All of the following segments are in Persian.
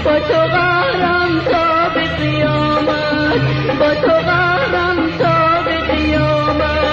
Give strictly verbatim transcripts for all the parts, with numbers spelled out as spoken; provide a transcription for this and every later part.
با تو قهرم تا به قیامت، با تو قهرم تا به قیامت.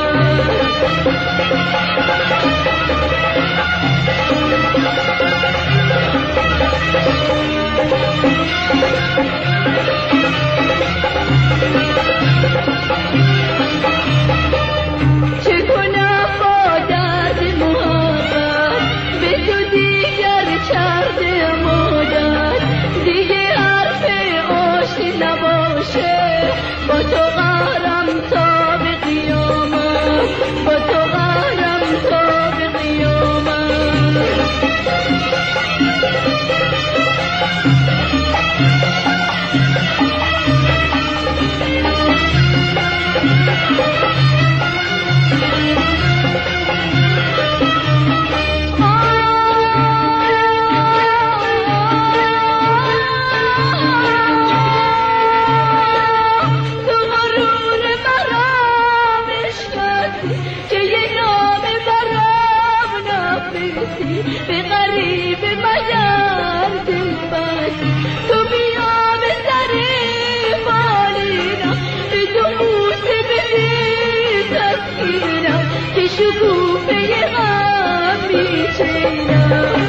چه کنم با درد محبت، به تو دیگر کرده مادت، دیگه حرف آشتی نباشه. با تو قهرم تا به قیامت، با تو قهرم تا به قیامت. به غریب مگر دل بستی، تو بیا به سر بالینم، به تو بوسه بده تسکینم، که شکوفه غم میچینم.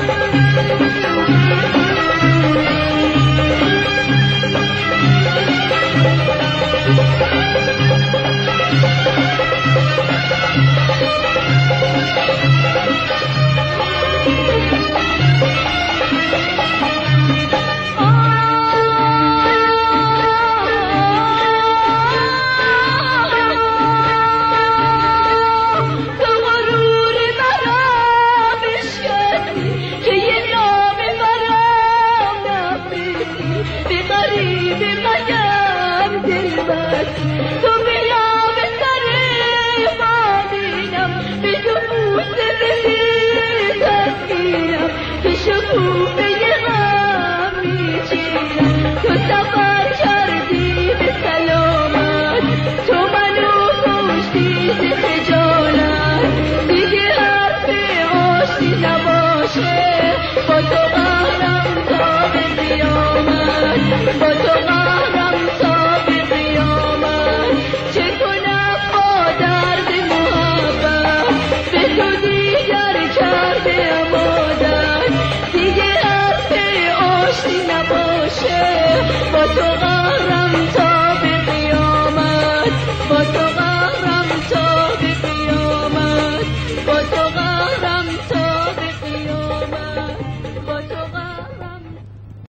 تو بیا به سر بالینم، به تو بوسه بده تسکینم، که شکوفه غم میچینم. تو سفر کردی به سلامت، تو منو کشتی ز خجالت، دیگه حرف آشتی نباشه. با تو قهرم تا به قیامت، با تو قهرم تا به قیامت. چه کنم با درد محبت، به تو دیگر کرده مادت، دیگه حرف آشتی نباشه. با تو